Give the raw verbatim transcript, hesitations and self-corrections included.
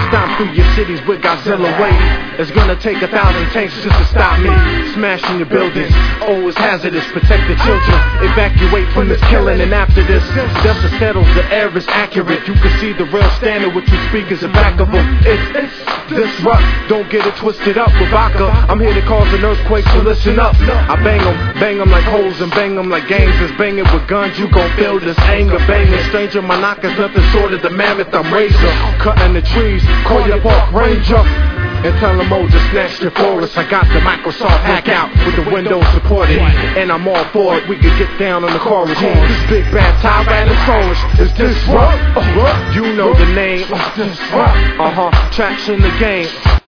Stomp through your cities with Godzilla waiting. It's gonna take a thousand tanks just to stop me. Smashing your buildings, always hazardous. Protect the children, evacuate from this killing. And after this, dust settles, the air is accurate. You can see the real standard with two speakers in back of them. It's, it's disrupt, don't get it twisted up with vodka. I'm here to cause an earthquake, so listen up. I bang them, bang them like hoes and bang them like gangsters. Banging with guns, you gon' feel this anger. Banging stranger, my knocker's nothing short of the mammoth. I'm razor, cutting the trees, call your park ranger. And tell them, oh, just snatch your forest. I got the Microsoft hack out with the Windows supported. And I'm all for it, we could get down on the chorus. This big bad Tyrannosaurus is disrupt. Uh, you know the name. Uh-huh, tracks in the game.